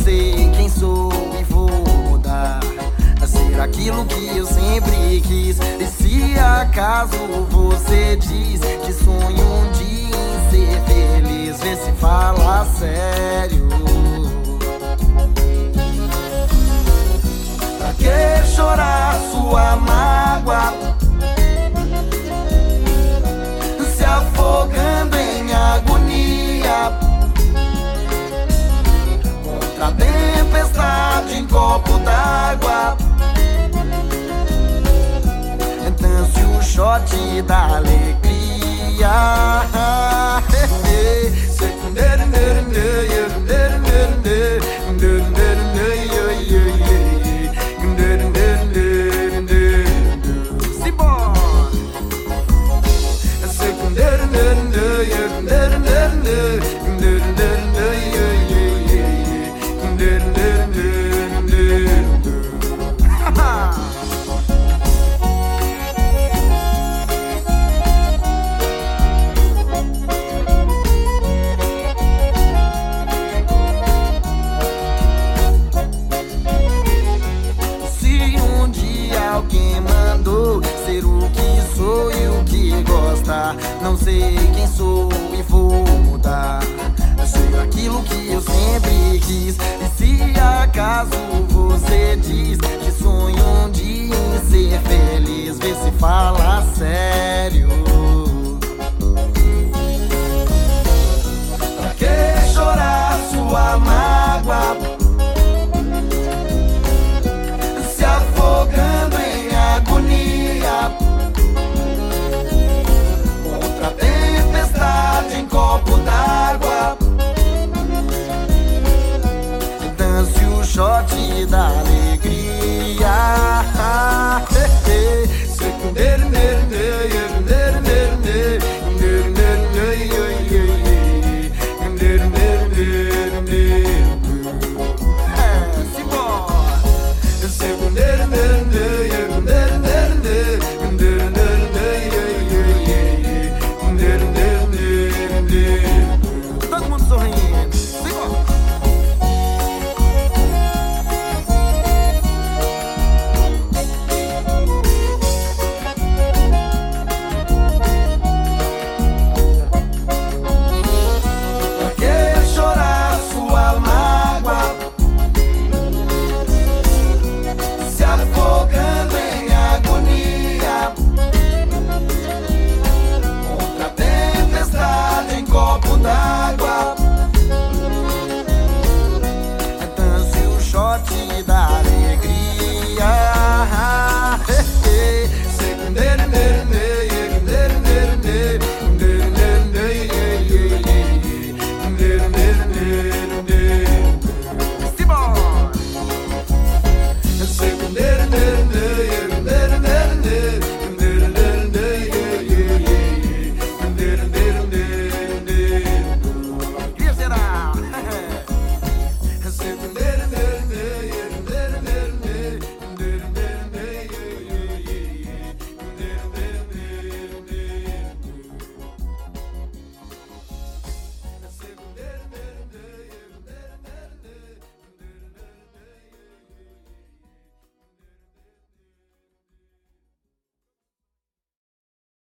sei quem sou e vou mudar a ser aquilo que eu sempre quis. E se acaso você diz que sonha um dia em ser feliz, vê se fala sério. Pra que chorar sua mágoa, se afogando em agonia contra a tempestade em copo d'água? Dance o shot da alegria. Alguém mandou ser o que sou e o que gosta. Não sei quem sou e vou mudar a ser aquilo que eu sempre quis. E se acaso você diz que sonha um dia em ser feliz, vê se fala sério.